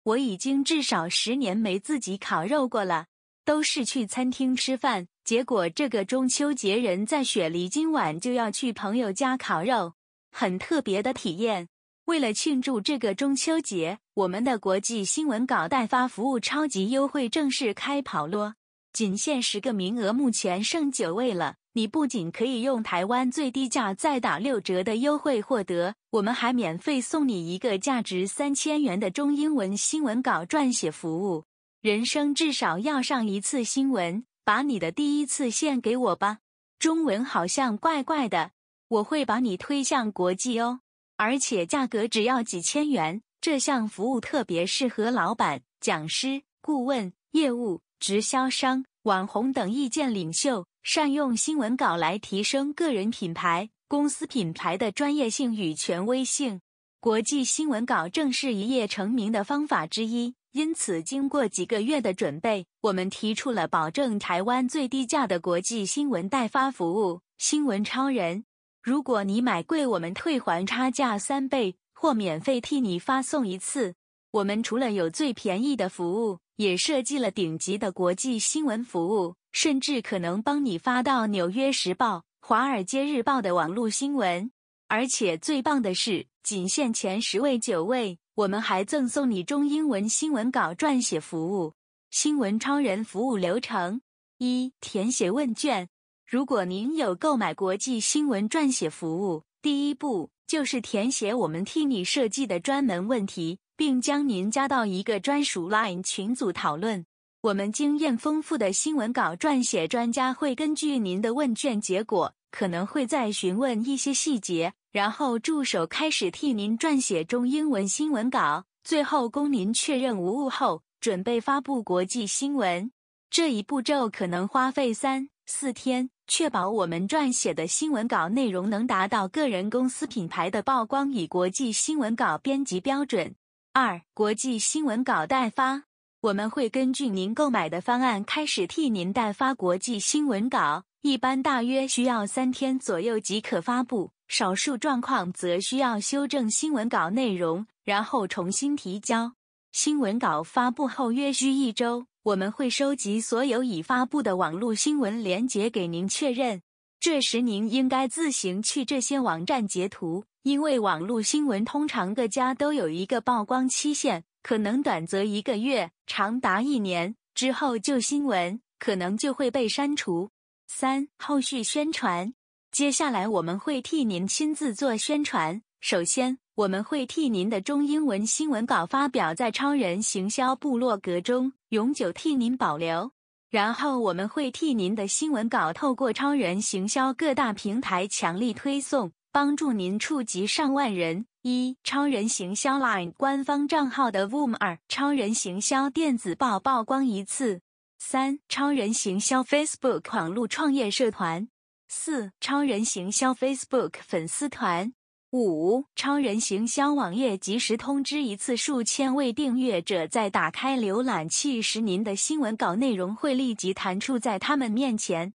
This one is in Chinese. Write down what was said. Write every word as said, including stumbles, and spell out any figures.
我已经至少十年没自己烤肉过了，都是去餐厅吃饭，结果这个中秋节人在雪梨今晚就要去朋友家烤肉，很特别的体验。为了庆祝这个中秋节，我们的国际新闻稿代发服务超级优惠正式开跑咯！仅限十个名额，目前剩九位了。你不仅可以用台湾最低价再打六折的优惠获得，我们还免费送你一个价值三千元的中英文新闻稿撰写服务。人生至少要上一次新闻，把你的第一次献给我吧。中文好像怪怪的，我会把你推向国际哦。而且价格只要几千元，这项服务特别适合老板、讲师、顾问、业务、直销商、网红等意见领袖，善用新闻稿来提升个人品牌、公司品牌的专业性与权威性。国际新闻稿正是一夜成名的方法之一，因此经过几个月的准备，我们提出了保证台湾最低价的国际新闻代发服务——新闻超人。如果你买贵，我们退还差价三倍，或免费替你发送一次。我们除了有最便宜的服务，也设计了顶级的国际新闻服务，甚至可能帮你发到《纽约时报》、《华尔街日报》的网络新闻。而且最棒的是，仅限前十位九位，我们还赠送你中英文新闻稿撰写服务。新闻超人服务流程：一、填写问卷。如果您有购买国际新闻撰写服务，第一步就是填写我们替你设计的专门问题，并将您加到一个专属 LINE 群组讨论。我们经验丰富的新闻稿撰写专家会根据您的问卷结果，可能会再询问一些细节，然后助手开始替您撰写中英文新闻稿，最后供您确认无误后，准备发布国际新闻。这一步骤可能花费三、四天，确保我们撰写的新闻稿内容能达到个人公司品牌的曝光与国际新闻稿编辑标准。二、国际新闻稿代发。我们会根据您购买的方案开始替您代发国际新闻稿，一般大约需要三天左右即可发布，少数状况则需要修正新闻稿内容，然后重新提交。新闻稿发布后约需一周，我们会收集所有已发布的网络新闻连结给您确认。这时您应该自行去这些网站截图，因为网络新闻通常各家都有一个曝光期限，可能短则一个月，长达一年，之后旧新闻可能就会被删除。三、后续宣传。接下来我们会替您亲自做宣传。首先，我们会替您的中英文新闻稿发表在超人行销部落格中，永久替您保留。然后我们会替您的新闻稿透过超人行销各大平台强力推送，帮助您触及上万人。一、超人行销 LINE 官方账号的 V O O M。 二、超人行销电子报曝光一次。三、超人行销 Facebook 网络创业社团。四、超人行销 Facebook 粉丝团。五、超人行销网页即时通知一次数千位订阅者在打开浏览器时，您的新闻稿内容会立即弹出在他们面前。